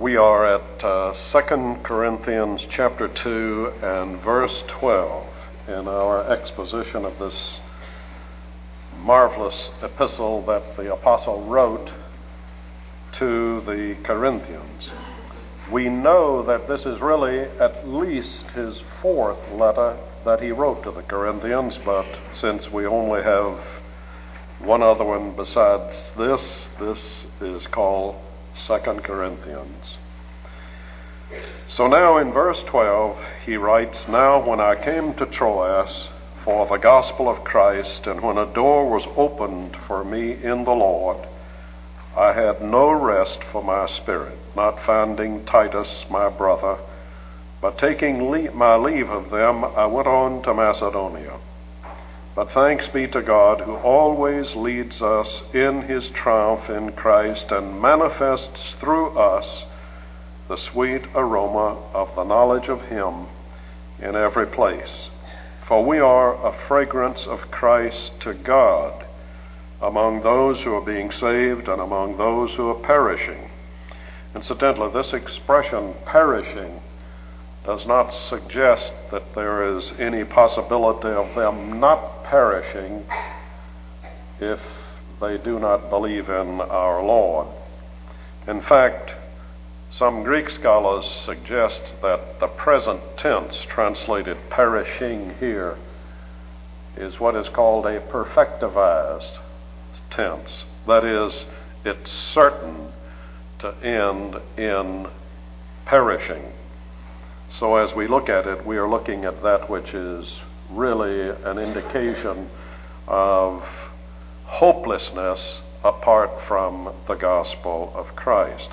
We are at 2 Corinthians chapter 2 and verse 12 in our exposition of this marvelous epistle that the apostle wrote to the Corinthians. We know that this is really at least his fourth letter that he wrote to the Corinthians, but since we only have one other one besides this is called 2 Corinthians. So now in verse 12 he writes, "Now when I came to Troas for the gospel of Christ, and when a door was opened for me in the Lord, I had no rest for my spirit, not finding Titus my brother, but taking my leave of them, I went on to Macedonia. But thanks be to God, who always leads us in his triumph in Christ and manifests through us the sweet aroma of the knowledge of him in every place. For we are a fragrance of Christ to God among those who are being saved and among those who are perishing." Incidentally, this expression, perishing, does not suggest that there is any possibility of them not perishing if they do not believe in our Lord. In fact, some Greek scholars suggest that the present tense, translated perishing here, is what is called a perfectivized tense. That is, it's certain to end in perishing. So as we look at it, we are looking at that which is really an indication of hopelessness apart from the gospel of Christ.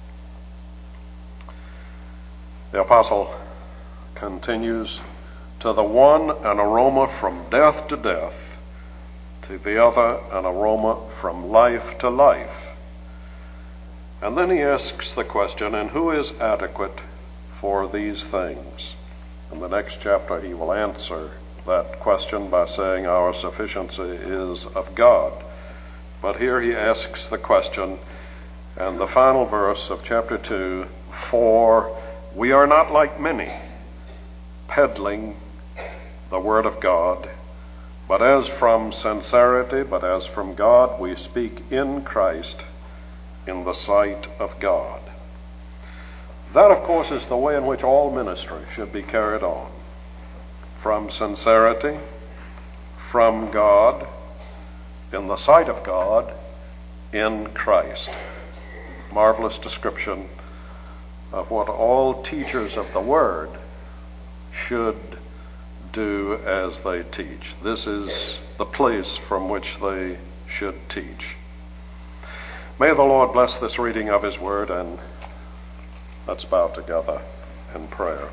The apostle continues, "To the one an aroma from death to death, to the other an aroma from life to life." And then he asks the question, and who is adequate for these things? In the next chapter he will answer that question by saying our sufficiency is of God. But here he asks the question, and the final verse of chapter 2, "For we are not like many, peddling the word of God, but as from sincerity, but as from God, we speak in Christ in the sight of God." That, of course, is the way in which all ministry should be carried on. From sincerity, from God, in the sight of God, in Christ. Marvelous description of what all teachers of the Word should do as they teach. This is the place from which they should teach. May the Lord bless this reading of his Word, and let's bow together in prayer.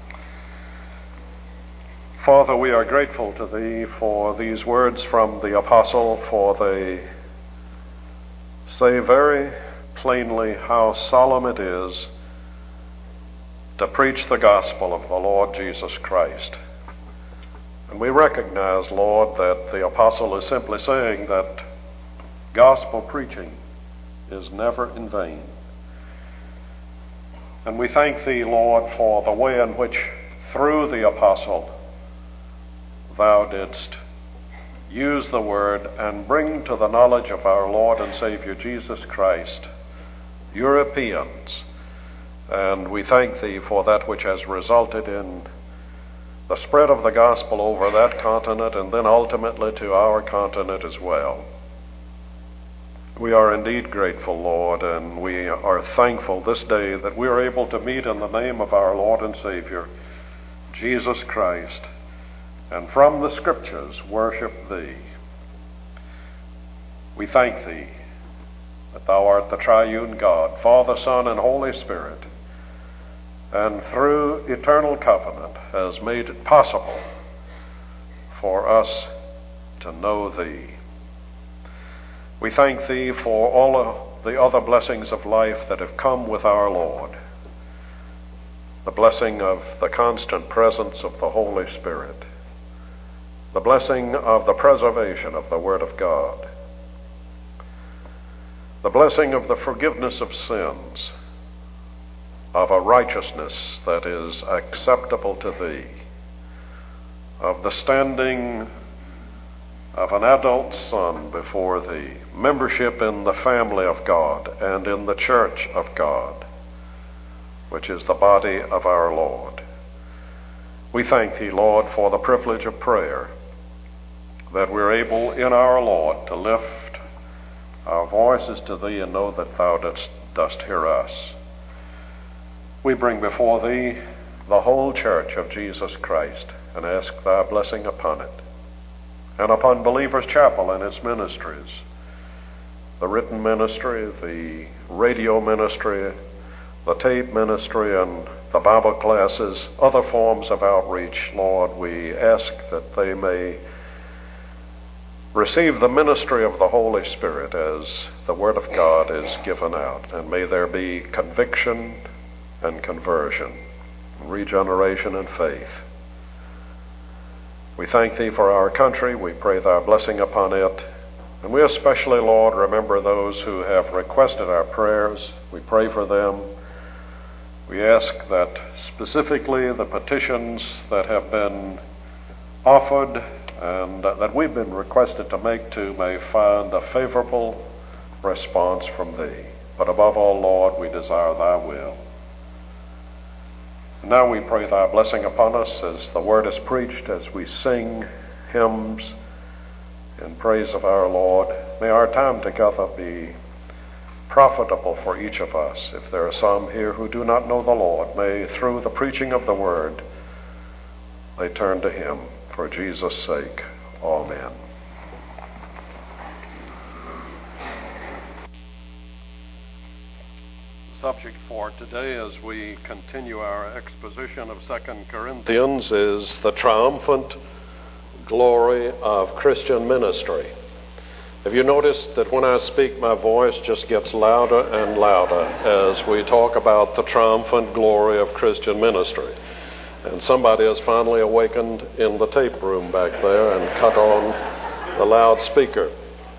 Father, we are grateful to thee for these words from the apostle, for they say very plainly how solemn it is to preach the gospel of the Lord Jesus Christ. And we recognize, Lord, that the apostle is simply saying that gospel preaching is never in vain. And we thank thee, Lord, for the way in which through the apostle thou didst use the word and bring to the knowledge of our Lord and Savior Jesus Christ Europeans. And we thank thee for that which has resulted in the spread of the gospel over that continent and then ultimately to our continent as well. We are indeed grateful, Lord, and we are thankful this day that we are able to meet in the name of our Lord and Savior, Jesus Christ, and from the Scriptures worship thee. We thank thee that thou art the triune God, Father, Son, and Holy Spirit, and through eternal covenant has made it possible for us to know thee. We thank thee for all of the other blessings of life that have come with our Lord. The blessing of the constant presence of the Holy Spirit. The blessing of the preservation of the Word of God. The blessing of the forgiveness of sins. of a righteousness that is acceptable to thee, of the standing of an adult son before thee, membership in the family of God and in the church of God, which is the body of our Lord. We thank thee, Lord, for the privilege of prayer, that we're able in our Lord to lift our voices to thee and know that thou dost hear us. We bring before thee the whole church of Jesus Christ and ask thy blessing upon it, and upon Believers Chapel and its ministries, the written ministry, the radio ministry, the tape ministry, and the Bible classes, other forms of outreach. Lord, we ask that they may receive the ministry of the Holy Spirit as the Word of God is given out, and may there be conviction and conversion, regeneration and faith. We thank thee for our country. We pray thy blessing upon it. And we especially, Lord, remember those who have requested our prayers. We pray for them. We ask that specifically the petitions that have been offered and that we've been requested to make to may find a favorable response from thee. But above all, Lord, we desire thy will. Now we pray thy blessing upon us as the word is preached, as we sing hymns in praise of our Lord. May our time together be profitable for each of us. If there are some here who do not know the Lord, may through the preaching of the word they turn to him. For Jesus' sake, amen. Subject for today as we continue our exposition of 2 Corinthians is the triumphant glory of Christian ministry. Have you noticed that when I speak, my voice just gets louder and louder as we talk about the triumphant glory of Christian ministry? And somebody has finally awakened in the tape room back there and cut on the loudspeaker.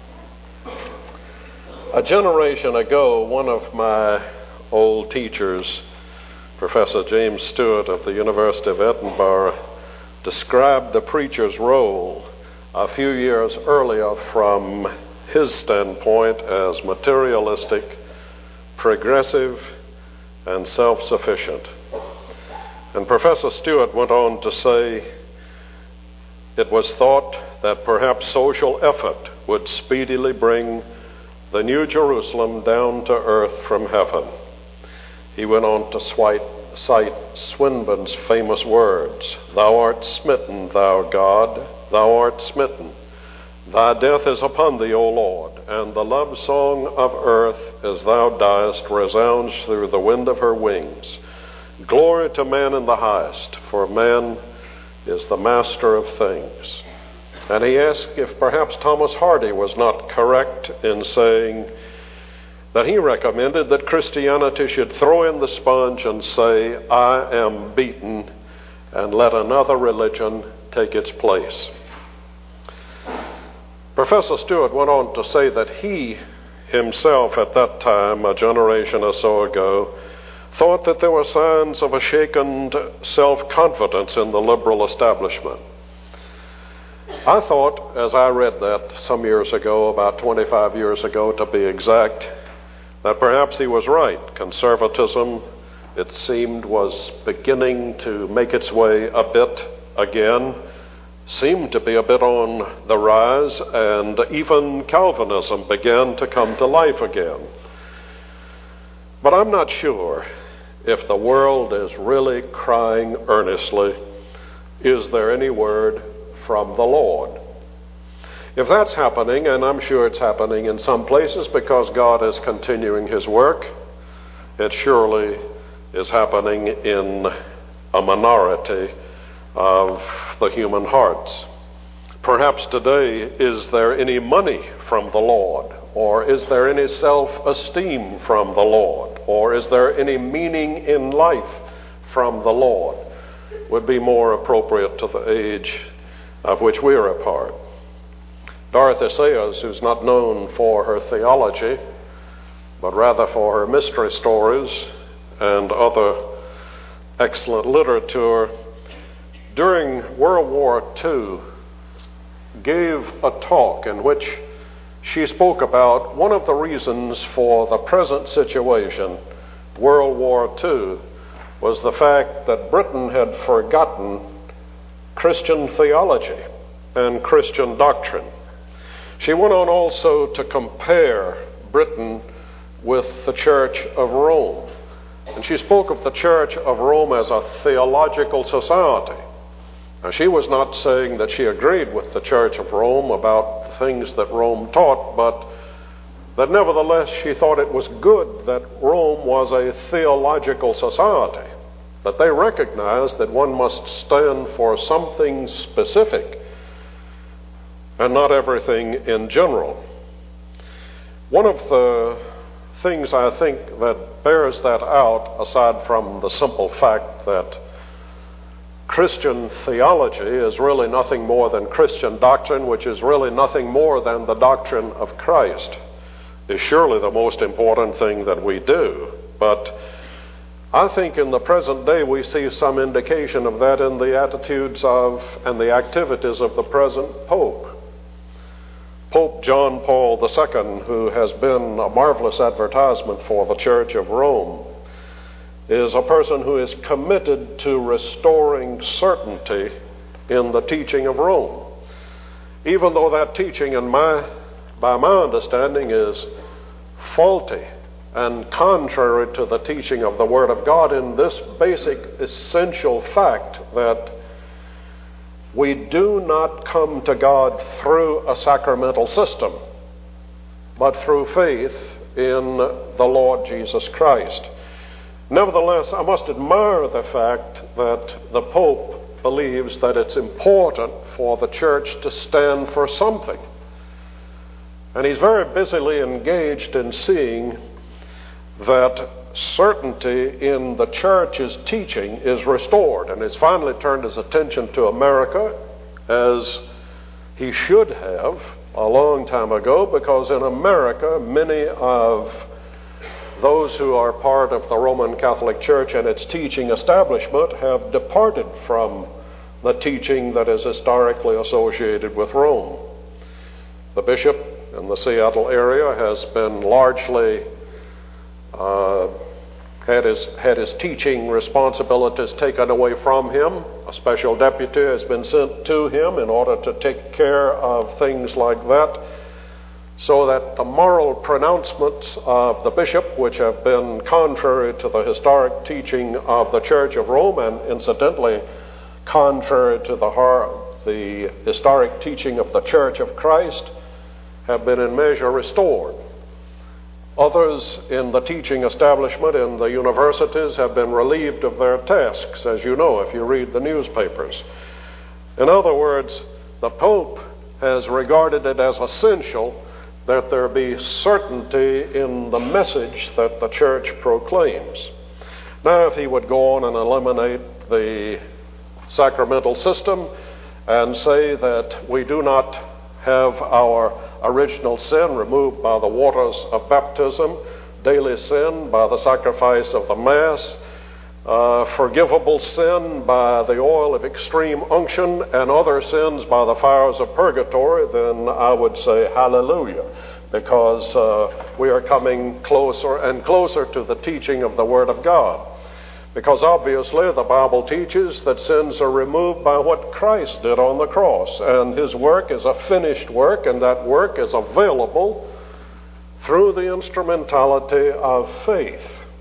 A generation ago, one of my old teachers, Professor James Stewart of the University of Edinburgh, described the preacher's role a few years earlier from his standpoint as materialistic, progressive, and self-sufficient. And Professor Stewart went on to say, it was thought that perhaps social effort would speedily bring the New Jerusalem down to earth from heaven. He went on to cite Swinburne's famous words, "Thou art smitten, thou God, thou art smitten. Thy death is upon thee, O Lord, and the love song of earth as thou diest resounds through the wind of her wings. Glory to man in the highest, for man is the master of things." And he asked if perhaps Thomas Hardy was not correct in saying that he recommended that Christianity should throw in the sponge and say, "I am beaten," and let another religion take its place. Professor Stewart went on to say that he himself at that time, a generation or so ago, thought that there were signs of a shaken self-confidence in the liberal establishment. I thought, as I read that some years ago, about 25 years ago to be exact, that perhaps he was right. Conservatism, it seemed, was beginning to make its way a bit again, seemed to be a bit on the rise, and even Calvinism began to come to life again. But I'm not sure if the world is really crying earnestly, "Is there any word from the Lord?" If that's happening, and I'm sure it's happening in some places because God is continuing his work, it surely is happening in a minority of the human hearts. Perhaps today, is there any money from the Lord? Or is there any self-esteem from the Lord? Or is there any meaning in life from the Lord? Would be more appropriate to the age of which we are a part. Dorothy Sayers, who's not known for her theology, but rather for her mystery stories and other excellent literature, during World War II, gave a talk in which she spoke about one of the reasons for the present situation, World War II, was the fact that Britain had forgotten Christian theology and Christian doctrine. She went on also to compare Britain with the Church of Rome. And she spoke of the Church of Rome as a theological society. Now, she was not saying that she agreed with the Church of Rome about the things that Rome taught, but that nevertheless she thought it was good that Rome was a theological society, that they recognized that one must stand for something specific and not everything in general. One of the things I think that bears that out, aside from the simple fact that Christian theology is really nothing more than Christian doctrine, which is really nothing more than the doctrine of Christ, is surely the most important thing that we do. But I think in the present day we see some indication of that in the attitudes of and the activities of the present Pope. Pope John Paul II, who has been a marvelous advertisement for the Church of Rome, is a person who is committed to restoring certainty in the teaching of Rome. Even though that teaching, by my understanding, is faulty and contrary to the teaching of the Word of God in this basic, essential fact that we do not come to God through a sacramental system, but through faith in the Lord Jesus Christ. Nevertheless, I must admire the fact that the Pope believes that it's important for the church to stand for something. And he's very busily engaged in seeing that certainty in the church's teaching is restored, and has finally turned his attention to America, as he should have a long time ago, because in America many of those who are part of the Roman Catholic Church and its teaching establishment have departed from the teaching that is historically associated with Rome. The bishop in the Seattle area has been largely had his teaching responsibilities taken away from him. A special deputy has been sent to him in order to take care of things like that, so that the moral pronouncements of the bishop, which have been contrary to the historic teaching of the Church of Rome, and incidentally contrary to the historic teaching of the Church of Christ, have been in measure restored. Others in the teaching establishment in the universities have been relieved of their tasks, as you know if you read the newspapers. In other words, the Pope has regarded it as essential that there be certainty in the message that the church proclaims. Now, if he would go on and eliminate the sacramental system and say that we do not have our original sin removed by the waters of baptism, daily sin by the sacrifice of the Mass, forgivable sin by the oil of extreme unction, and other sins by the fires of purgatory, then I would say hallelujah, because we are coming closer and closer to the teaching of the Word of God. Because obviously the Bible teaches that sins are removed by what Christ did on the cross, and his work is a finished work, and that work is available through the instrumentality of faith.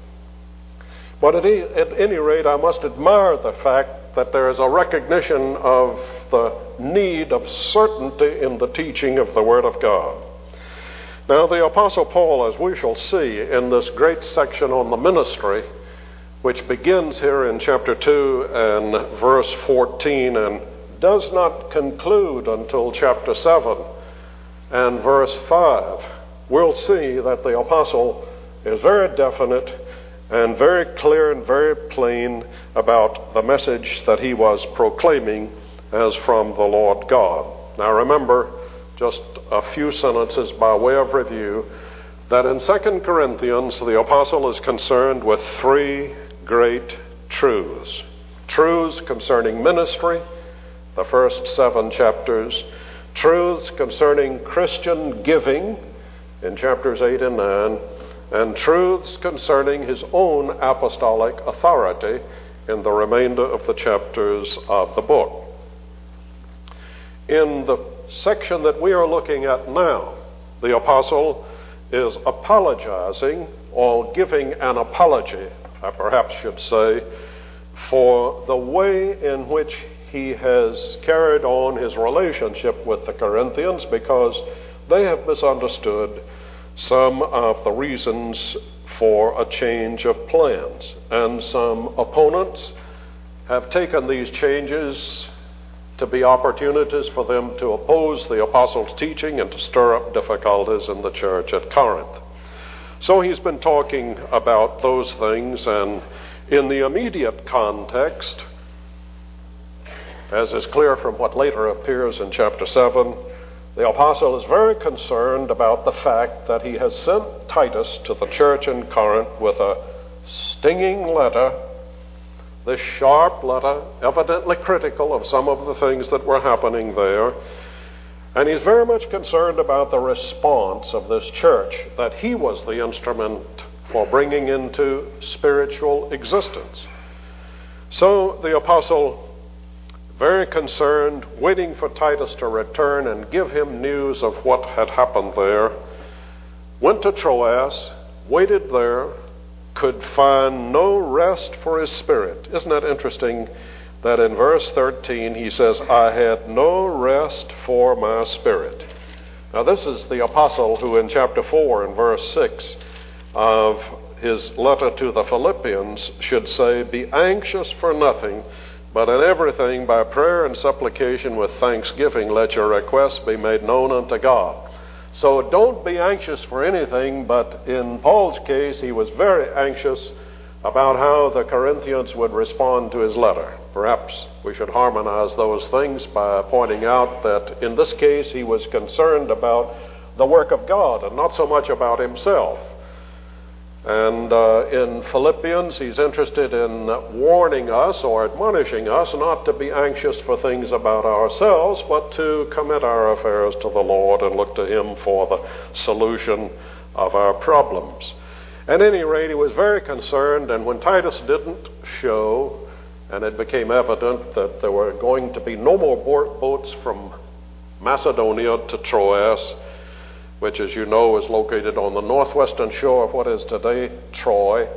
But at any rate, I must admire the fact that there is a recognition of the need of certainty in the teaching of the Word of God. Now, the Apostle Paul, as we shall see in this great section on the ministry, which begins here in chapter 2 and verse 14 and does not conclude until chapter 7 and verse 5, we'll see that the apostle is very definite and very clear and very plain about the message that he was proclaiming as from the Lord God. Now remember, just a few sentences by way of review, that in 2 Corinthians the apostle is concerned with three great truths. Truths concerning ministry, the first 7 chapters. Truths concerning Christian giving in chapters 8 and 9. And truths concerning his own apostolic authority in the remainder of the chapters of the book. In the section that we are looking at now, the apostle is apologizing, or giving an apology, I perhaps should say, for the way in which he has carried on his relationship with the Corinthians, because they have misunderstood some of the reasons for a change of plans. And some opponents have taken these changes to be opportunities for them to oppose the apostles' teaching and to stir up difficulties in the church at Corinth. So he's been talking about those things, and in the immediate context, as is clear from what later appears in chapter 7, the apostle is very concerned about the fact that he has sent Titus to the church in Corinth with a stinging letter, this sharp letter, evidently critical of some of the things that were happening there. And he's very much concerned about the response of this church that he was the instrument for bringing into spiritual existence. So the apostle, very concerned, waiting for Titus to return and give him news of what had happened there, went to Troas, waited there, could find no rest for his spirit. Isn't that interesting that in verse 13 he says, I had no rest for my spirit. Now this is the apostle who in chapter 4 and verse 6 of his letter to the Philippians should say, be anxious for nothing, but in everything, by prayer and supplication with thanksgiving, let your requests be made known unto God. So don't be anxious for anything, but in Paul's case, he was very anxious about how the Corinthians would respond to his letter. Perhaps we should harmonize those things by pointing out that in this case, he was concerned about the work of God and not so much about himself. And in Philippians, he's interested in warning us or admonishing us not to be anxious for things about ourselves, but to commit our affairs to the Lord and look to him for the solution of our problems. At any rate, he was very concerned, and when Titus didn't show, and it became evident that there were going to be no more boats from Macedonia to Troas, which, as you know, is located on the northwestern shore of what is today Troy,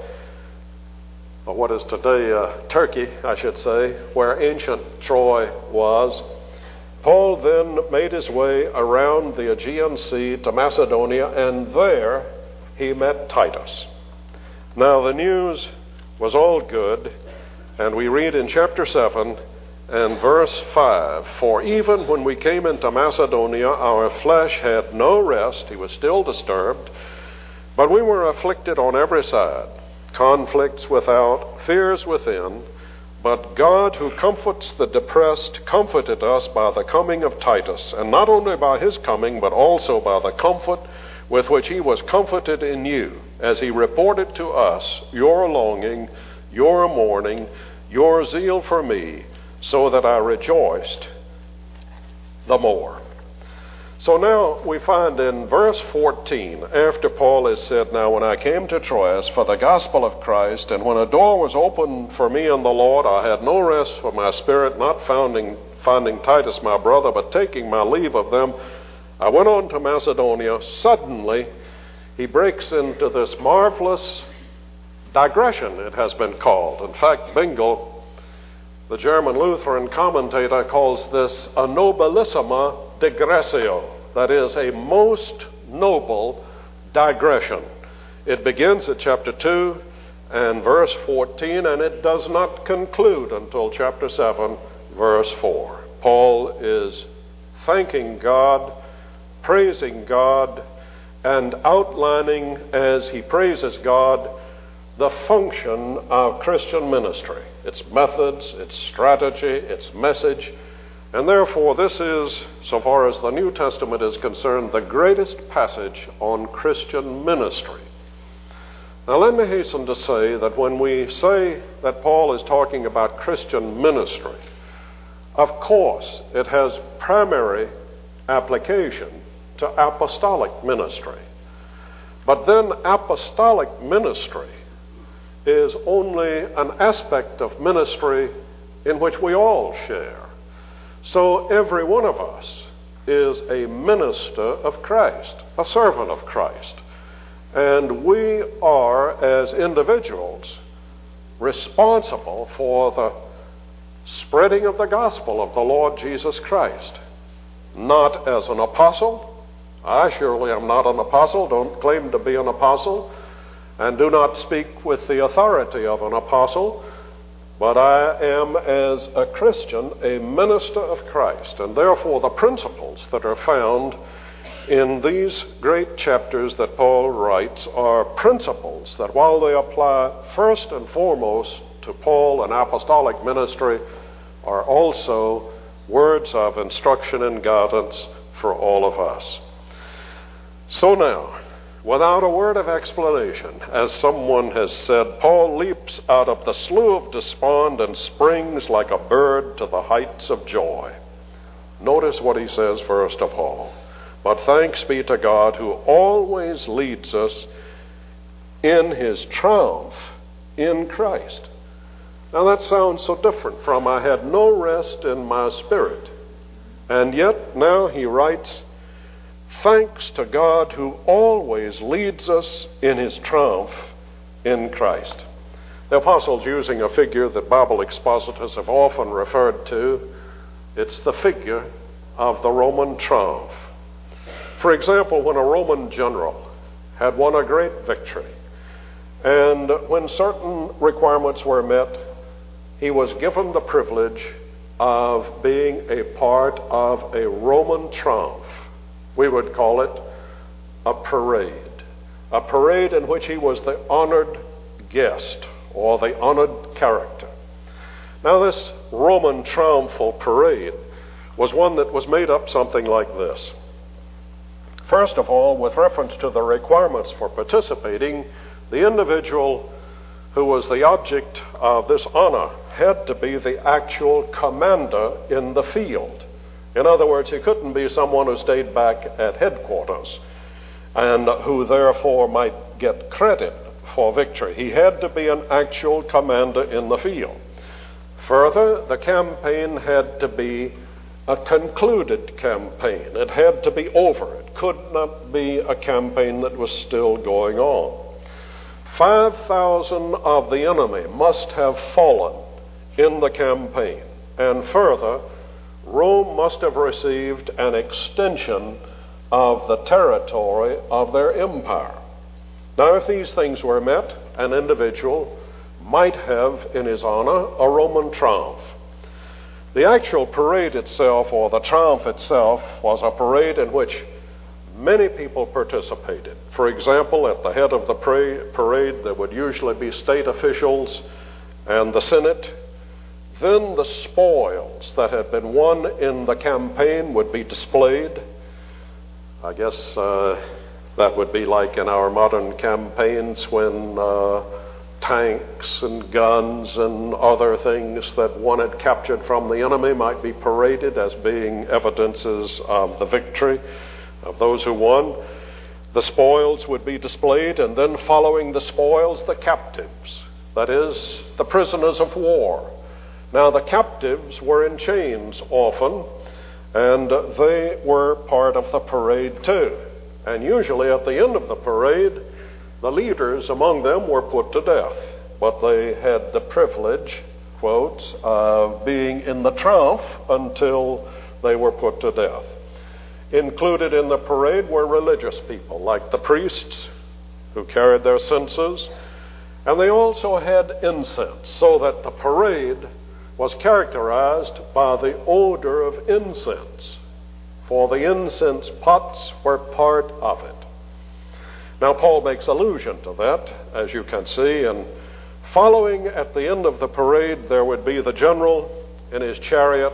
or what is today Turkey, I should say, where ancient Troy was. Paul then made his way around the Aegean Sea to Macedonia, and there he met Titus. Now the news was all good, and we read in chapter 7 and verse 5, for even when we came into Macedonia, our flesh had no rest. He was still disturbed, but we were afflicted on every side, conflicts without, fears within. But God, who comforts the depressed, comforted us by the coming of Titus, and not only by his coming, but also by the comfort with which he was comforted in you, as he reported to us your longing, your mourning, your zeal for me, so that I rejoiced the more. So now we find in verse 14, after Paul has said, now when I came to Troas for the gospel of Christ, and when a door was opened for me in the Lord, I had no rest for my spirit, not finding Titus my brother, but taking my leave of them, I went on to Macedonia. Suddenly, he breaks into this marvelous digression, it has been called. In fact, Bengel, the German Lutheran commentator, calls this a nobilissima digressio, that is, a most noble digression. It begins at chapter 2 and verse 14, and it does not conclude until chapter 7, verse 4. Paul is thanking God, praising God, and outlining, as he praises God, the function of Christian ministry, its methods, its strategy, its message, And therefore, this is, so far as the New Testament is concerned, the greatest passage on Christian ministry. Now, let me hasten to say that when we say that Paul is talking about Christian ministry, of course, it has primary application to apostolic ministry. But then apostolic ministry is only an aspect of ministry in which we all share. So every one of us is a minister of Christ, a servant of Christ. And we are, as individuals, responsible for the spreading of the gospel of the Lord Jesus Christ. Not as an apostle. I surely am not an apostle, don't claim to be an apostle, and do not speak with the authority of an apostle. But I am, as a Christian, a minister of Christ, and therefore the principles that are found in these great chapters that Paul writes are principles that, while they apply first and foremost to Paul and apostolic ministry, are also words of instruction and guidance for all of us. So now, without a word of explanation, as someone has said, Paul leaps out of the slough of despond and springs like a bird to the heights of joy. Notice what he says first of all. But thanks be to God who always leads us in his triumph in Christ. Now that sounds so different from I had no rest in my spirit. And yet now he writes, thanks to God who always leads us in his triumph in Christ. The apostle's using a figure that Bible expositors have often referred to. It's the figure of the Roman triumph. For example, when a Roman general had won a great victory, and when certain requirements were met, he was given the privilege of being a part of a Roman triumph. We would call it a parade in which he was the honored guest or the honored character. Now, this Roman triumphal parade was one that was made up something like this. First of all, with reference to the requirements for participating, the individual who was the object of this honor had to be the actual commander in the field. In other words, he couldn't be someone who stayed back at headquarters and who therefore might get credit for victory. He had to be an actual commander in the field. Further, the campaign had to be a concluded campaign. It had to be over. It could not be a campaign that was still going on. 5,000 of the enemy must have fallen in the campaign. And further, Rome must have received an extension of the territory of their empire. Now, if these things were met, an individual might have in his honor a Roman triumph. The actual parade itself, or the triumph itself, was a parade in which many people participated. For example, at the head of the parade, there would usually be state officials and the Senate. Then the spoils that had been won in the campaign would be displayed. I guess that would be like in our modern campaigns when tanks and guns and other things that one had captured from the enemy might be paraded as being evidences of the victory of those who won. The spoils would be displayed, and then following the spoils, the captives, that is, the prisoners of war. Now, the captives were in chains often, and they were part of the parade too. And usually at the end of the parade, the leaders among them were put to death, but they had the privilege, quotes, of being in the triumph until they were put to death. Included in the parade were religious people, like the priests who carried their censers, and they also had incense, so that the parade was characterized by the odor of incense, for the incense pots were part of it. Now, Paul makes allusion to that, as you can see, and following at the end of the parade, there would be the general in his chariot,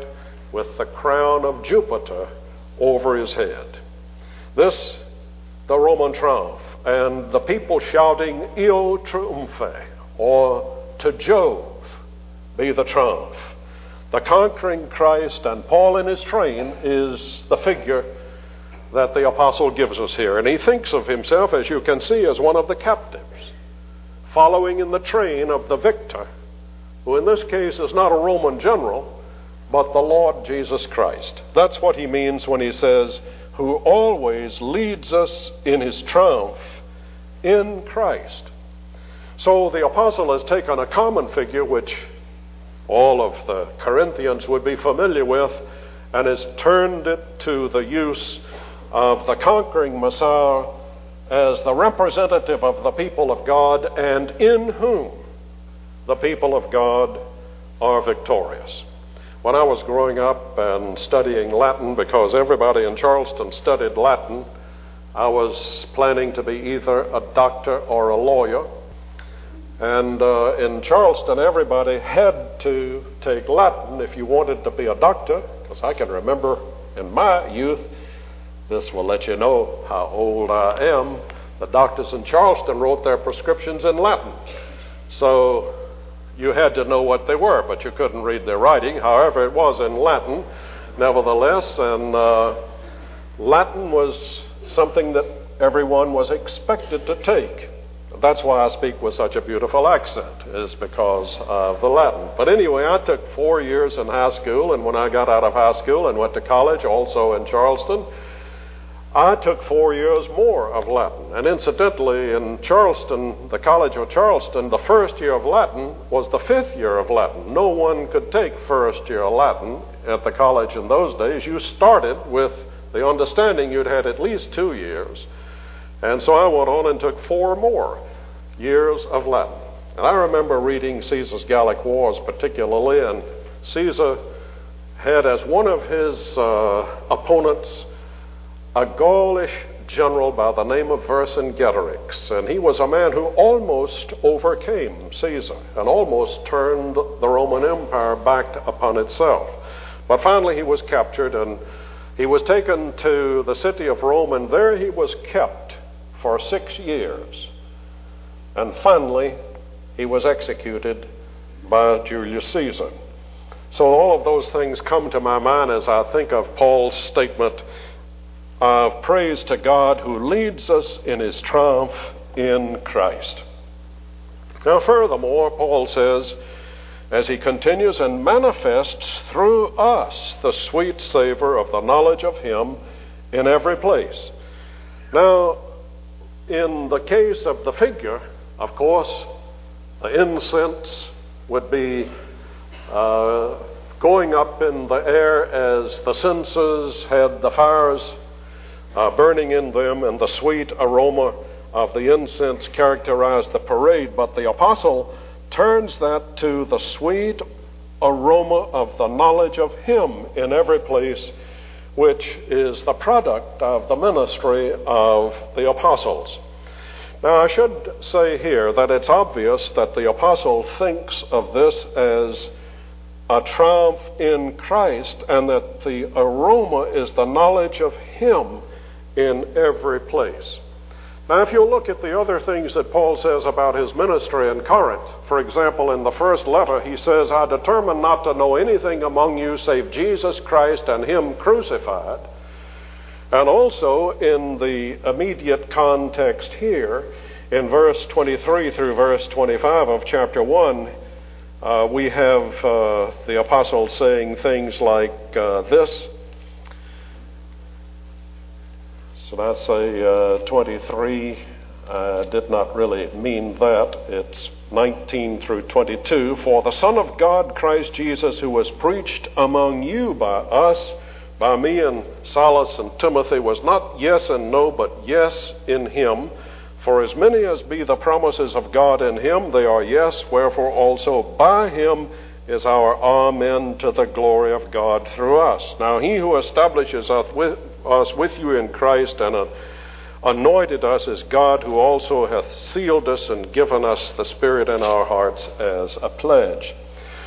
with the crown of Jupiter over his head. This, the Roman triumph, and the people shouting, Io triumphe, or to Jove be the triumph. The conquering Christ and Paul in his train is the figure that the apostle gives us here. And he thinks of himself, as you can see, as one of the captives, following in the train of the victor, who in this case is not a Roman general, but the Lord Jesus Christ. That's what he means when he says, who always leads us in his triumph in Christ. So the apostle has taken a common figure which all of the Corinthians would be familiar with, and has turned it to the use of the conquering Messiah as the representative of the people of God, and in whom the people of God are victorious. When I was growing up and studying Latin, because everybody in Charleston studied Latin, I was planning to be either a doctor or a lawyer. And in Charleston, everybody had to take Latin if you wanted to be a doctor, because I can remember in my youth, this will let you know how old I am, the doctors in Charleston wrote their prescriptions in Latin. So you had to know what they were, but you couldn't read their writing. However, it was in Latin, nevertheless, and Latin was something that everyone was expected to take. That's why I speak with such a beautiful accent, is because of the Latin. But anyway, I took 4 years in high school, and when I got out of high school and went to college, also in Charleston, I took 4 years more of Latin. And incidentally, in Charleston, the College of Charleston, the first year of Latin was the 5th year of Latin. No one could take first year Latin at the college in those days. You started with the understanding you'd had at least 2 years. And so I went on and took 4 more years of Latin. And I remember reading Caesar's Gallic Wars particularly, and Caesar had as one of his opponents a Gaulish general by the name of Vercingetorix. And he was a man who almost overcame Caesar and almost turned the Roman Empire back upon itself. But finally he was captured, and he was taken to the city of Rome, and there he was kept for 6 years. And finally, he was executed by Julius Caesar. So all of those things come to my mind as I think of Paul's statement of praise to God who leads us in his triumph in Christ. Now, furthermore, Paul says, as he continues, and manifests through us the sweet savor of the knowledge of him in every place. Now, in the case of the figure, of course, the incense would be going up in the air as the censers had the fires burning in them, and the sweet aroma of the incense characterized the parade. But the apostle turns that to the sweet aroma of the knowledge of him in every place, which is the product of the ministry of the apostles. Now, I should say here that it's obvious that the apostle thinks of this as a triumph in Christ, and that the aroma is the knowledge of him in every place. Now, if you look at the other things that Paul says about his ministry in Corinth, for example, in the first letter, he says, I determined not to know anything among you save Jesus Christ and him crucified. And also in the immediate context here, in verse 23 through verse 25 of chapter 1, we have the apostle saying things like this. So I say 23 did not really mean that. It's 19 through 22. For the Son of God, Christ Jesus, who was preached among you by us, by me and Silas and Timothy, was not yes and no, but yes in him. For as many as be the promises of God in him, they are yes, wherefore also by him is our amen to the glory of God through us. Now he who establishes us with you in Christ and anointed us is God, who also hath sealed us and given us the Spirit in our hearts as a pledge.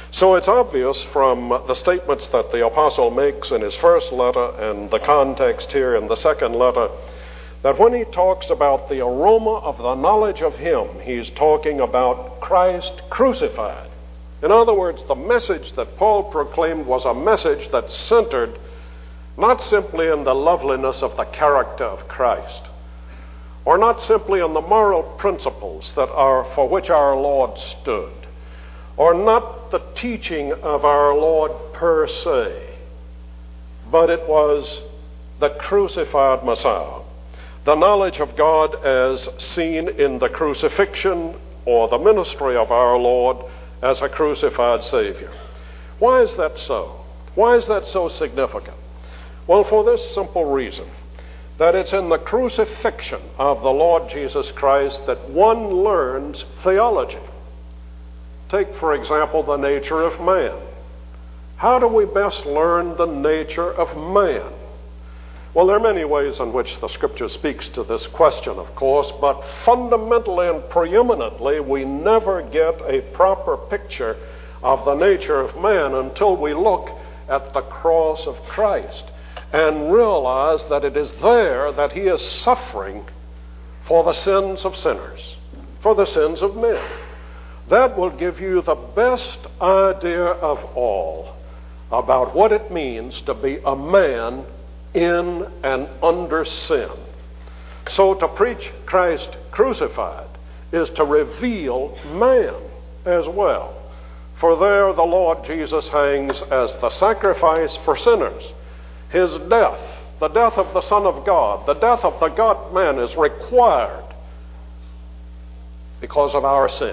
So it's obvious from the statements that the apostle makes in his first letter and the context here in the second letter, that when he talks about the aroma of the knowledge of him, he's talking about Christ crucified. In other words, the message that Paul proclaimed was a message that centered not simply in the loveliness of the character of Christ, or not simply in the moral principles that are for which our Lord stood, or not the teaching of our Lord per se, but it was the crucified Messiah, the knowledge of God as seen in the crucifixion or the ministry of our Lord as a crucified Savior. Why is that so? Why is that so significant? Well, for this simple reason, that it's in the crucifixion of the Lord Jesus Christ that one learns theology. Take, for example, the nature of man. How do we best learn the nature of man? Well, there are many ways in which the Scripture speaks to this question, of course, but fundamentally and preeminently, we never get a proper picture of the nature of man until we look at the cross of Christ and realize that it is there that he is suffering for the sins of sinners, for the sins of men. That will give you the best idea of all about what it means to be a man in and under sin. So to preach Christ crucified is to reveal man as well. For there the Lord Jesus hangs as the sacrifice for sinners. His death, the death of the Son of God, the death of the God-man is required because of our sin,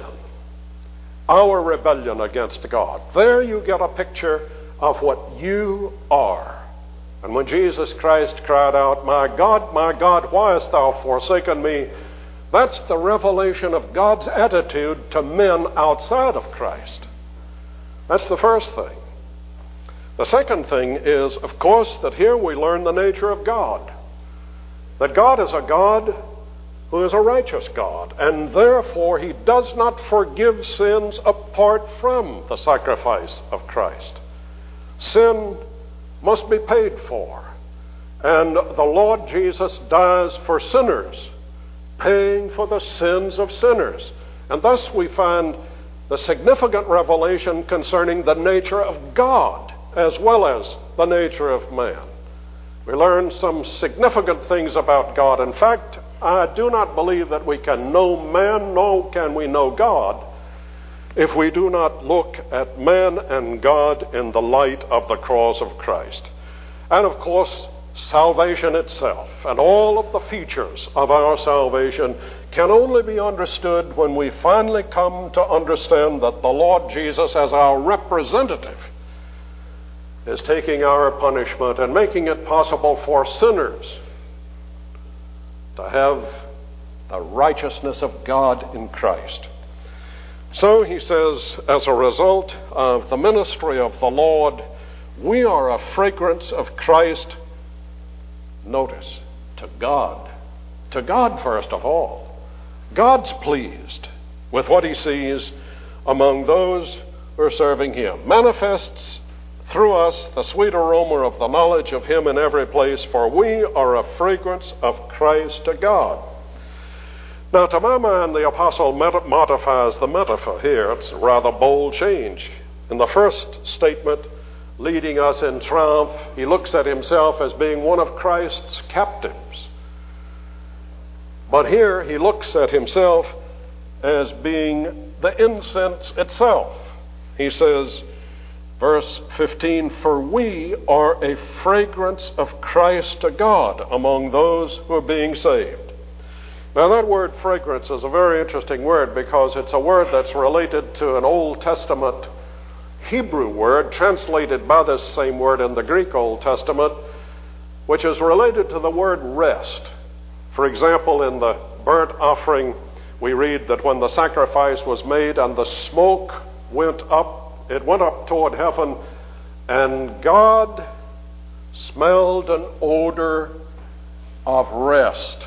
our rebellion against God. There you get a picture of what you are. And when Jesus Christ cried out, my God, why hast thou forsaken me?" That's the revelation of God's attitude to men outside of Christ. That's the first thing. The second thing is, of course, that here we learn the nature of God. That God is a God who is a righteous God, and therefore he does not forgive sins apart from the sacrifice of Christ. Sin must be paid for, and the Lord Jesus dies for sinners, paying for the sins of sinners. And thus we find the significant revelation concerning the nature of God as well as the nature of man. We learn some significant things about God. In fact, I do not believe that we can know man, nor can we know God, if we do not look at man and God in the light of the cross of Christ. And of course, salvation itself and all of the features of our salvation can only be understood when we finally come to understand that the Lord Jesus, as our representative, is taking our punishment and making it possible for sinners to have the righteousness of God in Christ. So he says, as a result of the ministry of the Lord, we are a fragrance of Christ, notice, to God. To God first of all. God's pleased with what he sees among those who are serving him. Manifests through us the sweet aroma of the knowledge of him in every place, for we are a fragrance of Christ to God. Now, to my mind, the apostle modifies the metaphor here. It's a rather bold change. In the first statement, leading us in triumph, he looks at himself as being one of Christ's captives. But here he looks at himself as being the incense itself. He says, verse 15, "For we are a fragrance of Christ to God among those who are being saved." Now that word fragrance is a very interesting word because it's a word that's related to an Old Testament Hebrew word translated by this same word in the Greek Old Testament, which is related to the word rest. For example, in the burnt offering, we read that when the sacrifice was made and the smoke went up, it went up toward heaven, and God smelled an odor of rest,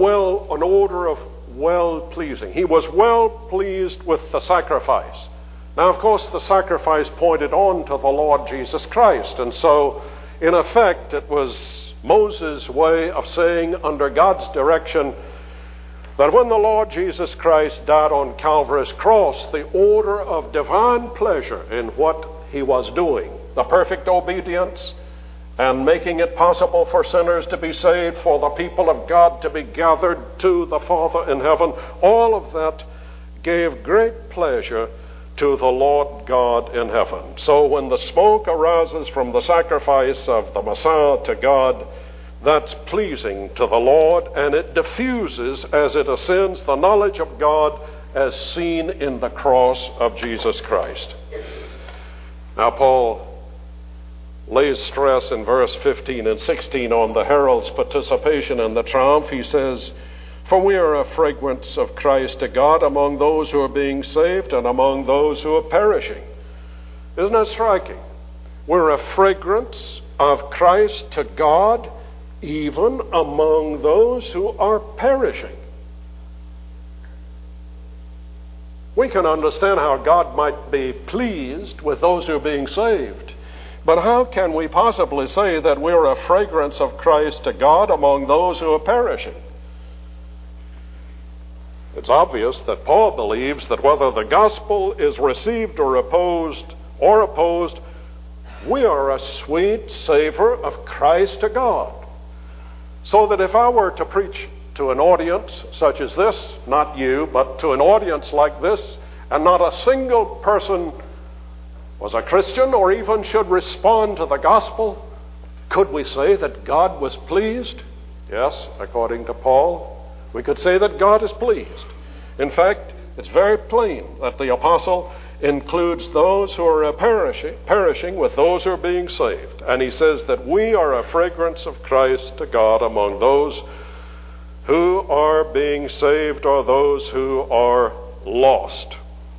an odor of well-pleasing. He was well pleased with the sacrifice. Now, of course, the sacrifice pointed on to the Lord Jesus Christ, and so, in effect, it was Moses' way of saying, under God's direction, that when the Lord Jesus Christ died on Calvary's cross, the order of divine pleasure in what he was doing, the perfect obedience, and making it possible for sinners to be saved, for the people of God to be gathered to the Father in heaven, all of that gave great pleasure to the Lord God in heaven. So when the smoke arises from the sacrifice of the Messiah to God, that's pleasing to the Lord, and it diffuses as it ascends the knowledge of God as seen in the cross of Jesus Christ. Now, Paul lays stress in verse 15 and 16 on the herald's participation in the triumph. He says, "For we are a fragrance of Christ to God among those who are being saved and among those who are perishing." Isn't that striking? We're a fragrance of Christ to God even among those who are perishing. We can understand how God might be pleased with those who are being saved, but how can we possibly say that we're a fragrance of Christ to God among those who are perishing? It's obvious that Paul believes that whether the gospel is received or opposed, we are a sweet savor of Christ to God. So that if I were to preach to an audience such as this, not you, but to an audience like this, and not a single person was a Christian or even should respond to the gospel, could we say that God was pleased? Yes, according to Paul, we could say that God is pleased. In fact, it's very plain that the apostle includes those who are perishing with those who are being saved. And he says that we are a fragrance of Christ to God among those who are being saved or those who are lost.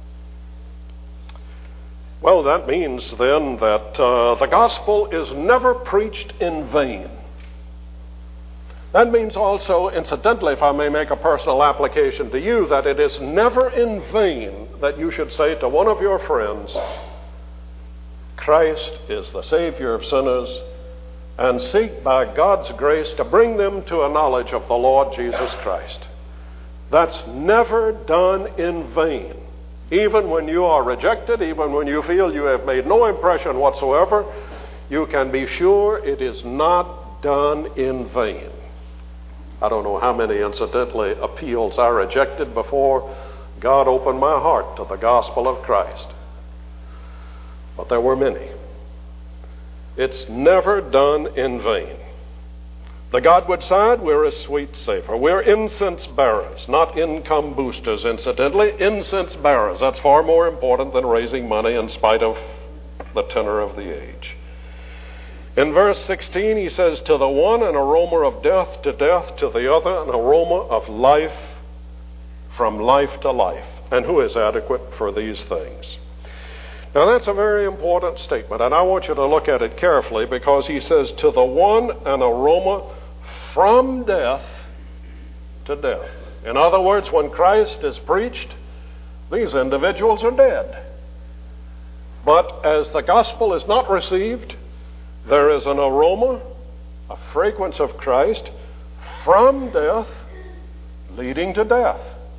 Well, that means then that the gospel is never preached in vain. That means also, incidentally, if I may make a personal application to you, that it is never in vain that you should say to one of your friends, "Christ is the Savior of sinners," and seek by God's grace to bring them to a knowledge of the Lord Jesus Christ. That's never done in vain. Even when you are rejected, even when you feel you have made no impression whatsoever, you can be sure it is not done in vain. I don't know how many, incidentally, appeals I rejected before God opened my heart to the gospel of Christ. But there were many. It's never done in vain. The Godward side, we're a sweet savor. We're incense bearers, not income boosters, incidentally. Incense bearers. That's far more important than raising money in spite of the tenor of the age. In verse 16, he says, "To the one an aroma of death to death, to the other an aroma of life from life to life. And who is adequate for these things?" Now that's a very important statement, and I want you to look at it carefully, because he says, "To the one an aroma from death to death." In other words, when Christ is preached, these individuals are dead. But as the gospel is not received, there is an aroma, a fragrance of Christ from death leading to death.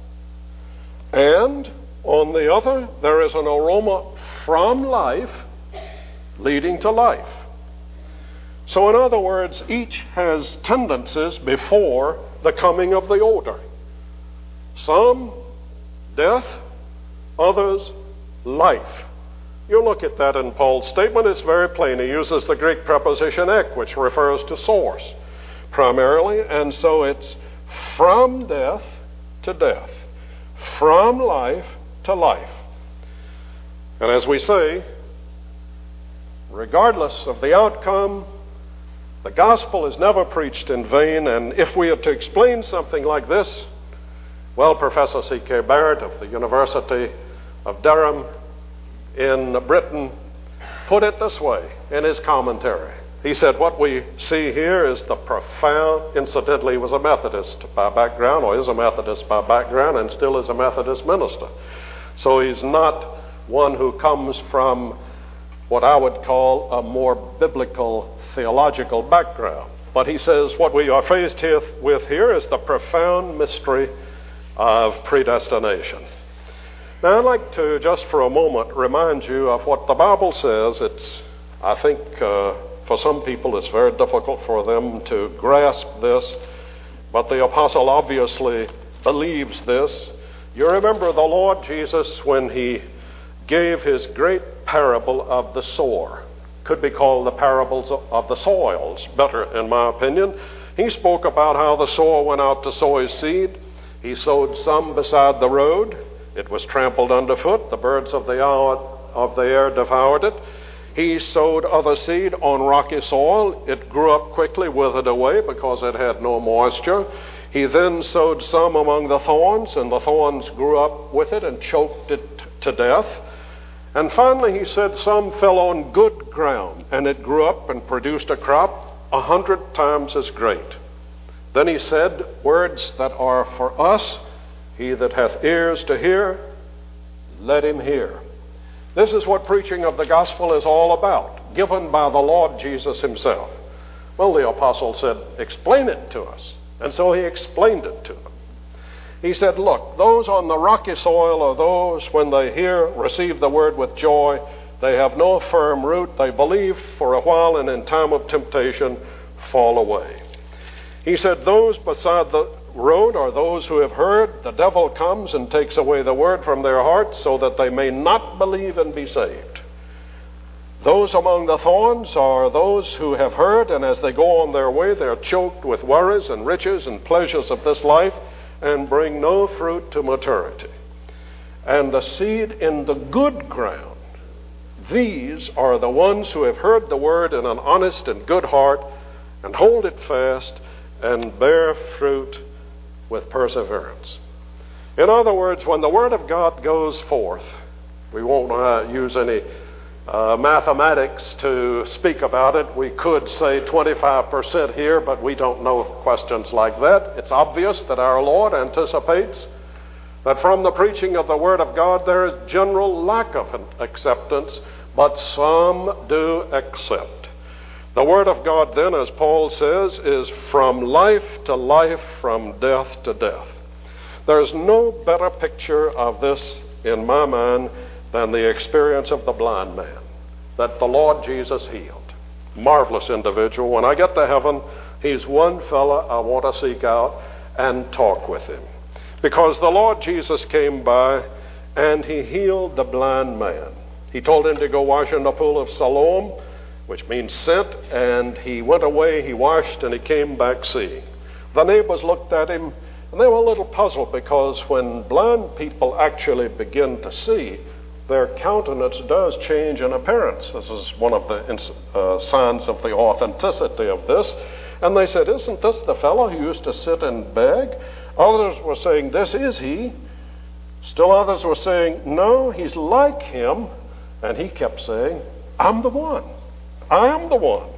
And on the other, there is an aroma from life leading to life. So in other words, each has tendencies before the coming of the order. Some death, others life. You look at that in Paul's statement, it's very plain. He uses the Greek preposition ek, which refers to source primarily, and so it's from death to death, from life to life. And as we say, regardless of the outcome, the gospel is never preached in vain. And if we are to explain something like this, well, Professor C.K. Barrett of the University of Durham in Britain put it this way in his commentary. He said, what we see here is the profound, incidentally, he was a Methodist by background, or is a Methodist by background, and still is a Methodist minister. So he's not one who comes from what I would call a more biblical theological background. But he says what we are faced with here is the profound mystery of predestination. Now, I'd like to just for a moment remind you of what the Bible says. I think for some people it's very difficult for them to grasp this, but the apostle obviously believes this. You remember the Lord Jesus when he gave his great parable of the sower. Could be called the parables of the soils, better in my opinion. He spoke about how the sower went out to sow his seed. He sowed some beside the road. It was trampled underfoot. The birds of the air devoured it. He sowed other seed on rocky soil. It grew up quickly, withered away because it had no moisture. He then sowed some among the thorns, and the thorns grew up with it and choked it to death. And finally, he said some fell on good ground, and it grew up and produced a crop 100 times as great. Then he said words that are for us, he that hath ears to hear, let him hear. This is what preaching of the gospel is all about, given by the Lord Jesus himself. Well, the apostle said, explain it to us. And so he explained it to them. He said, look, those on the rocky soil are those when they hear, receive the word with joy. They have no firm root. They believe for a while and in time of temptation fall away. He said, those beside the road are those who have heard. The devil comes and takes away the word from their hearts so that they may not believe and be saved. Those among the thorns are those who have heard, and as they go on their way, they're choked with worries and riches and pleasures of this life and bring no fruit to maturity. And the seed in the good ground, these are the ones who have heard the word in an honest and good heart and hold it fast and bear fruit with perseverance. In other words, when the word of God goes forth, we won't use any mathematics to speak about it. We could say 25% here, but we don't know questions like that. It's obvious that our Lord anticipates that from the preaching of the Word of God there is general lack of acceptance, but some do accept. The Word of God then, as Paul says, is from life to life, from death to death. There's no better picture of this in my mind than the experience of the blind man that the Lord Jesus healed. Marvelous individual. When I get to heaven, he's one fella I want to seek out and talk with him. Because the Lord Jesus came by and he healed the blind man. He told him to go wash in the pool of Siloam, which means sent, and he went away, he washed, and he came back seeing. The neighbors looked at him and they were a little puzzled, because when blind people actually begin to see, their countenance does change in appearance. This is one of the signs of the authenticity of this. And they said, isn't this the fellow who used to sit and beg? Others were saying, this is he. Still others were saying, no, he's like him. And he kept saying, I'm the one. I am the one.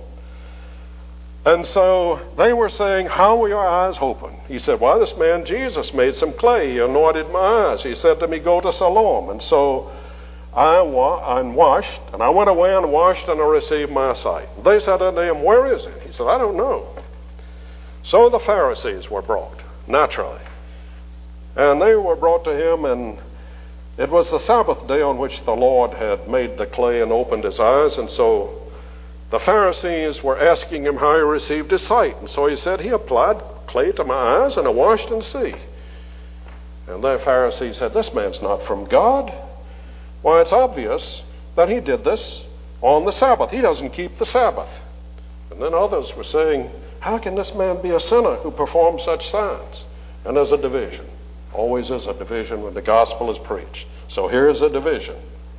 And so they were saying, how were your eyes open? He said, why, this man Jesus made some clay. He anointed my eyes. He said to me, go to Siloam. And so I washed, and I went away and washed, and I received my sight. They said unto him, where is it? He said, I don't know. So the Pharisees were brought, naturally. And they were brought to him, and it was the Sabbath day on which the Lord had made the clay and opened his eyes. And so the Pharisees were asking him how he received his sight. And so he said, he applied clay to my eyes, and I washed and see. And the Pharisees said, this man's not from God. Why, it's obvious that he did this on the Sabbath. He doesn't keep the Sabbath. And then others were saying, how can this man be a sinner who performs such signs? And there's a division. Always is a division when the gospel is preached. So here's a division.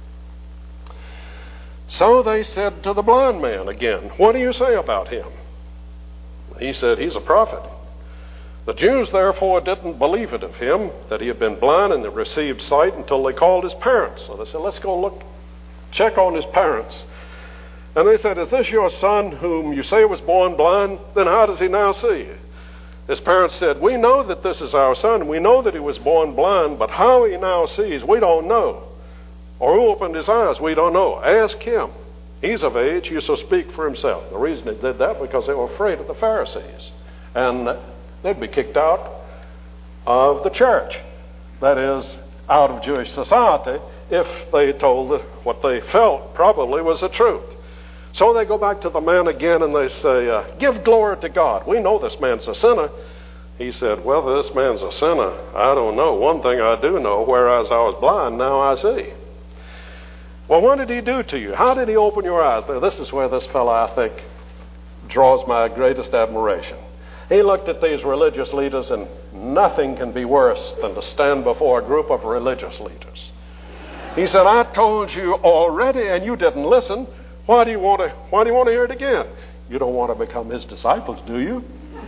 So they said to the blind man again, what do you say about him? He said, he's a prophet. The Jews therefore didn't believe it of him, that he had been blind and had received sight, until they called his parents. So they said, let's go check on his parents. And they said, is this your son whom you say was born blind? Then how does he now see? His parents said, we know that this is our son. We know that he was born blind, but how he now sees, we don't know. Or who opened his eyes? We don't know. Ask him. He's of age. He shall speak for himself. The reason they did that because they were afraid of the Pharisees. And they'd be kicked out of the church. That is, out of Jewish society, if they told what they felt probably was the truth. So they go back to the man again and they say, give glory to God. We know this man's a sinner. He said, well, this man's a sinner. I don't know. One thing I do know, whereas I was blind, now I see. Well, what did he do to you? How did he open your eyes? Now, this is where this fellow, I think, draws my greatest admiration. He looked at these religious leaders, and nothing can be worse than to stand before a group of religious leaders. He said, I told you already, and you didn't listen. Why do you want to hear it again? You don't want to become his disciples, do you?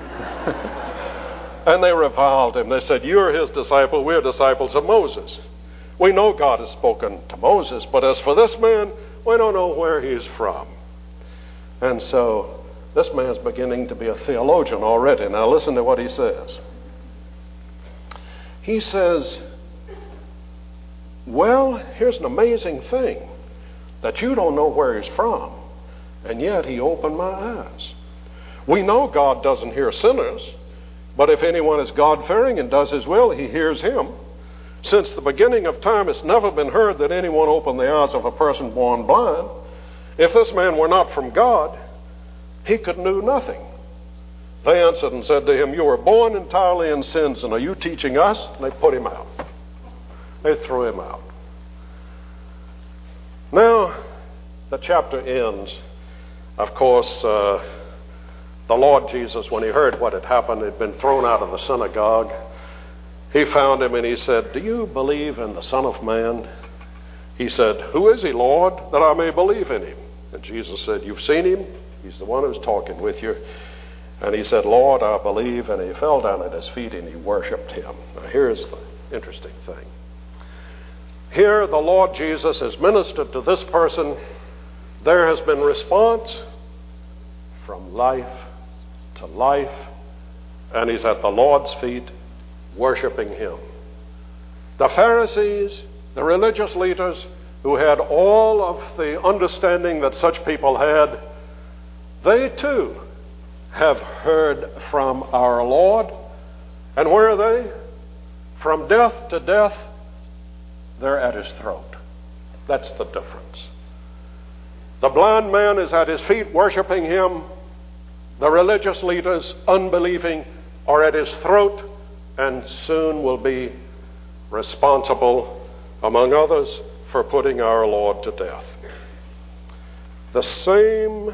And they reviled him. They said, you're his disciple, we're disciples of Moses. We know God has spoken to Moses, but as for this man, we don't know where he's from. And so this man's beginning to be a theologian already. Now listen to what he says. He says, well, here's an amazing thing, that you don't know where he's from, and yet he opened my eyes. We know God doesn't hear sinners, but if anyone is God-fearing and does his will, he hears him. Since the beginning of time, it's never been heard that anyone opened the eyes of a person born blind. If this man were not from God, he could do nothing. They answered and said to him, you were born entirely in sins, and are you teaching us? And they put him out. They threw him out. Now, the chapter ends. Of course, the Lord Jesus, when he heard what had happened, had been thrown out of the synagogue. He found him and he said, do you believe in the Son of Man? He said, who is he, Lord, that I may believe in him? And Jesus said, you've seen him. He's the one who's talking with you. And he said, Lord, I believe. And he fell down at his feet and he worshiped him. Now here's the interesting thing. Here the Lord Jesus has ministered to this person. There has been response from life to life. And he's at the Lord's feet worshiping him. The Pharisees, the religious leaders who had all of the understanding that such people had, they too have heard from our Lord. And where are they? From death to death, they're at his throat. That's the difference. The blind man is at his feet worshiping him. The religious leaders, unbelieving, are at his throat and soon will be responsible, among others, for putting our Lord to death. The same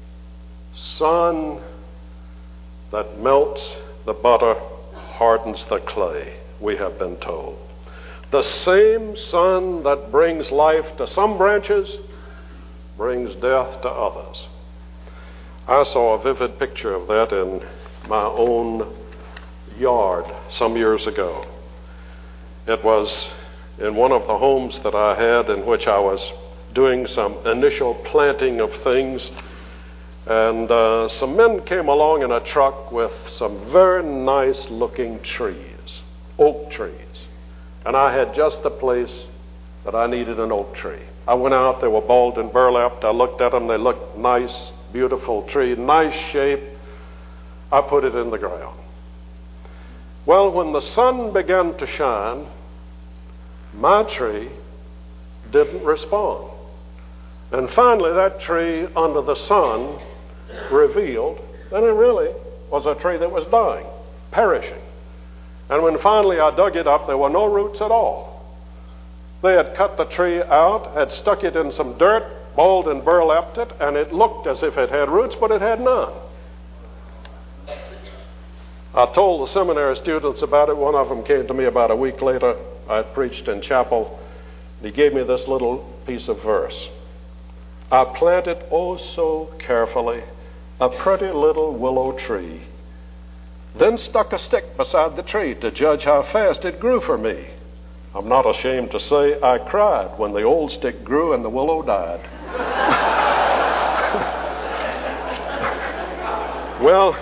sun that melts the butter hardens the clay, we have been told. The same sun that brings life to some branches brings death to others. I saw a vivid picture of that in my own yard some years ago. It was in one of the homes that I had in which I was doing some initial planting of things, and some men came along in a truck with some very nice looking trees, oak trees, and I had just the place that I needed an oak tree. I went out, they were balled and burlapped. I looked at them, they looked nice, beautiful tree, nice shape. I put it in the ground. Well, when the sun began to shine, my tree didn't respond. And finally, that tree under the sun revealed that it really was a tree that was dying, perishing. And when finally I dug it up, there were no roots at all. They had cut the tree out, had stuck it in some dirt, balled and burlapped it, and it looked as if it had roots, but it had none. I told the seminary students about it. One of them came to me about a week later. I had preached in chapel. He gave me this little piece of verse. I planted oh so carefully a pretty little willow tree, then stuck a stick beside the tree to judge how fast it grew for me. I'm not ashamed to say I cried when the old stick grew and the willow died. Well,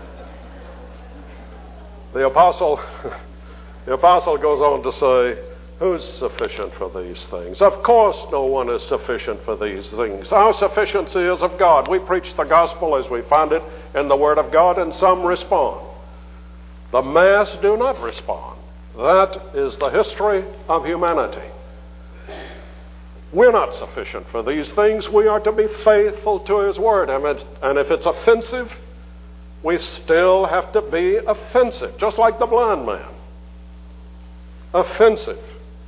the apostle goes on to say, Who's sufficient for these things? Of course no one is sufficient for these things. Our sufficiency is of God. We preach the gospel as we find it in the Word of God, and some respond. The mass do not respond. That is the history of humanity. We're not sufficient for these things. We are to be faithful to His Word. And if it's offensive, we still have to be offensive, just like the blind man. Offensive.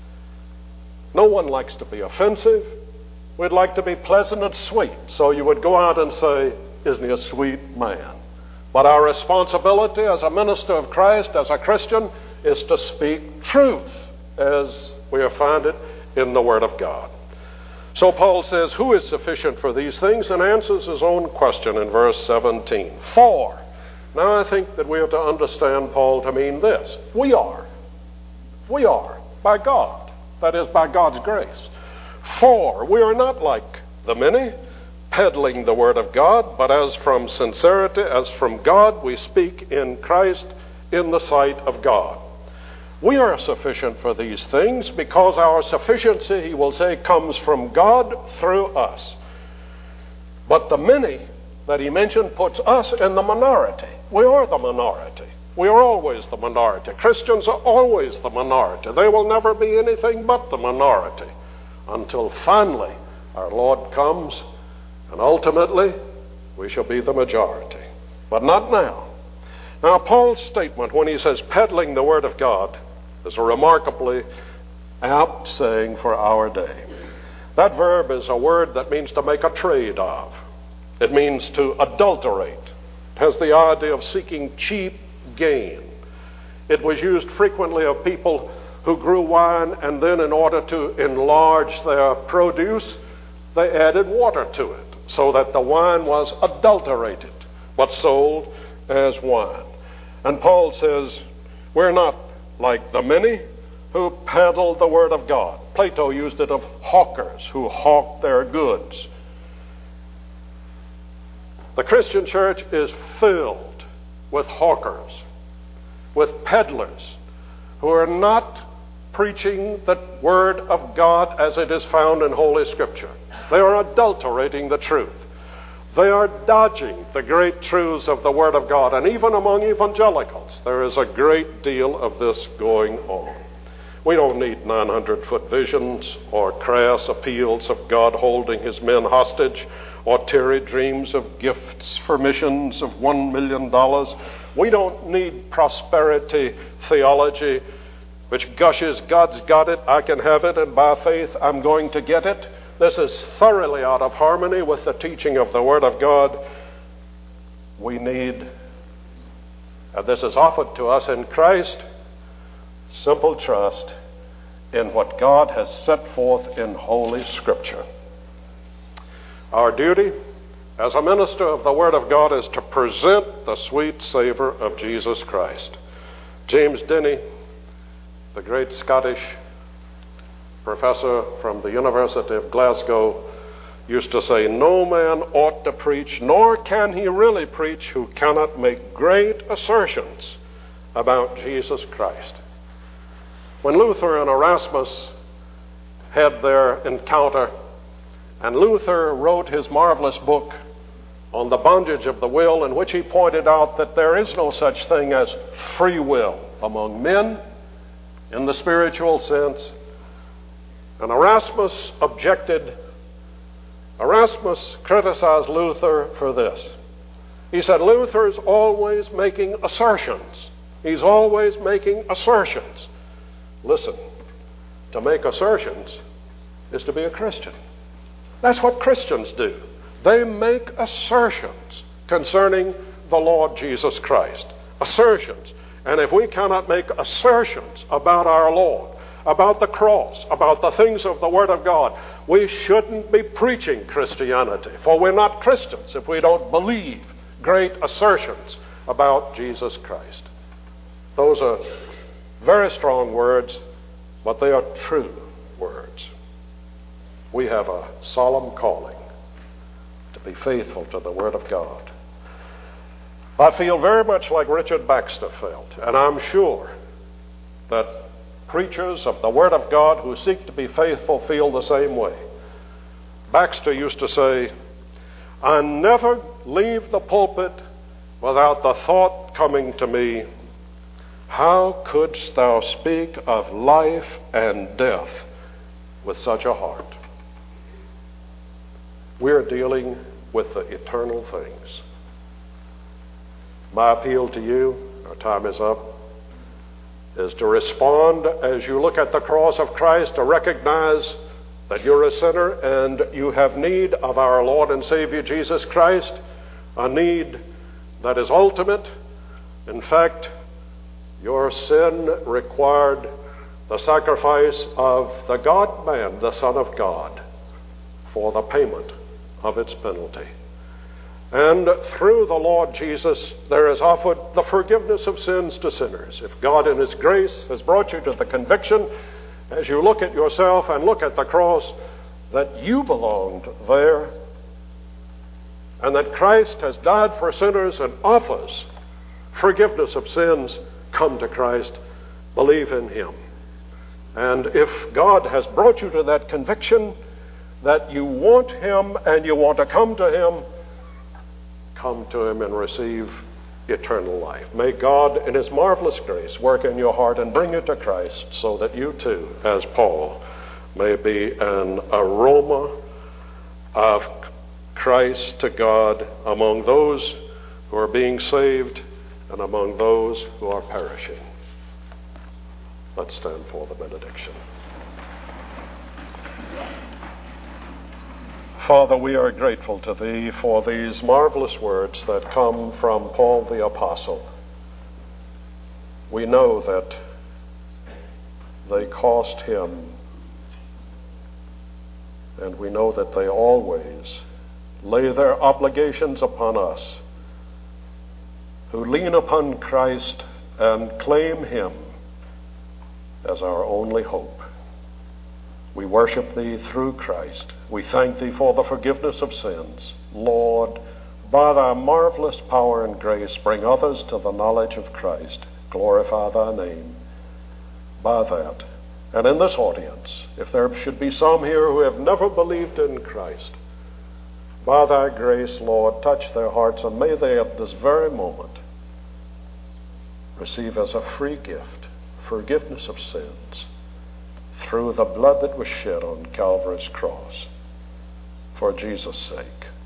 No one likes to be offensive. We'd like to be pleasant and sweet. So you would go out and say, isn't he a sweet man? But our responsibility as a minister of Christ, as a Christian, is to speak truth as we find it in the Word of God. So Paul says, who is sufficient for these things? And answers his own question in verse 17. For. Now I think that we have to understand Paul to mean this. We are. We are, by God. That is, by God's grace. For we are not like the many, peddling the word of God, but as from sincerity, as from God, we speak in Christ in the sight of God. We are sufficient for these things because our sufficiency, he will say, comes from God through us. But the many that he mentioned puts us in the minority. We are the minority. We are always the minority. Christians are always the minority. They will never be anything but the minority until finally our Lord comes and ultimately we shall be the majority. But not now. Now, Paul's statement when he says peddling the word of God is a remarkably apt saying for our day. That verb is a word that means to make a trade of. It means to adulterate. It has the idea of seeking cheap gain. It was used frequently of people who grew wine, and then in order to enlarge their produce, they added water to it so that the wine was adulterated but sold as wine. And Paul says, we're not like the many who peddle the word of God. Plato used it of hawkers who hawk their goods. The Christian church is filled with hawkers, with peddlers who are not preaching the word of God as it is found in Holy Scripture. They are adulterating the truth. They are dodging the great truths of the Word of God. And even among evangelicals, there is a great deal of this going on. We don't need 900-foot visions or crass appeals of God holding his men hostage or teary dreams of gifts for missions of $1 million. We don't need prosperity theology which gushes, God's got it, I can have it, and by faith I'm going to get it. This is thoroughly out of harmony with the teaching of the Word of God. We need, and this is offered to us in Christ, simple trust in what God has set forth in Holy Scripture. Our duty as a minister of the Word of God is to present the sweet savor of Jesus Christ. James Denny, the great Scottish professor from the University of Glasgow, used to say, no man ought to preach, nor can he really preach, who cannot make great assertions about Jesus Christ. When Luther and Erasmus had their encounter, and Luther wrote his marvelous book on the bondage of the will, in which he pointed out that there is no such thing as free will among men in the spiritual sense. And Erasmus objected. Erasmus criticized Luther for this. He said, Luther's always making assertions. He's always making assertions. Listen, to make assertions is to be a Christian. That's what Christians do. They make assertions concerning the Lord Jesus Christ. Assertions. And if we cannot make assertions about our Lord, about the cross, about the things of the Word of God, we shouldn't be preaching Christianity. For we're not Christians if we don't believe great assertions about Jesus Christ. Those are very strong words, but they are true words. We have a solemn calling to be faithful to the Word of God. I feel very much like Richard Baxter felt, and I'm sure that preachers of the Word of God who seek to be faithful feel the same way. Baxter used to say, "I never leave the pulpit without the thought coming to me, how couldst thou speak of life and death with such a heart?" We're dealing with the eternal things. My appeal to you, our time is up, is to respond as you look at the cross of Christ, to recognize that you're a sinner and you have need of our Lord and Savior Jesus Christ, a need that is ultimate. In fact, your sin required the sacrifice of the God-man, the Son of God, for the payment of its penalty. And through the Lord Jesus, there is offered the forgiveness of sins to sinners. If God in His grace has brought you to the conviction, as you look at yourself and look at the cross, that you belonged there, and that Christ has died for sinners and offers forgiveness of sins, come to Christ, believe in Him. And if God has brought you to that conviction that you want Him and you want to come to Him, come to Him and receive eternal life. May God in His marvelous grace work in your heart and bring you to Christ, so that you too, as Paul, may be an aroma of Christ to God among those who are being saved and among those who are perishing. Let's stand for the benediction. Father, we are grateful to Thee for these marvelous words that come from Paul the Apostle. We know that they cost him, and we know that they always lay their obligations upon us who lean upon Christ and claim Him as our only hope. We worship Thee through Christ. We thank Thee for the forgiveness of sins. Lord, by Thy marvelous power and grace, bring others to the knowledge of Christ. Glorify Thy name by that. And in this audience, if there should be some here who have never believed in Christ, by Thy grace, Lord, touch their hearts, and may they at this very moment receive as a free gift forgiveness of sins through the blood that was shed on Calvary's cross for Jesus' sake.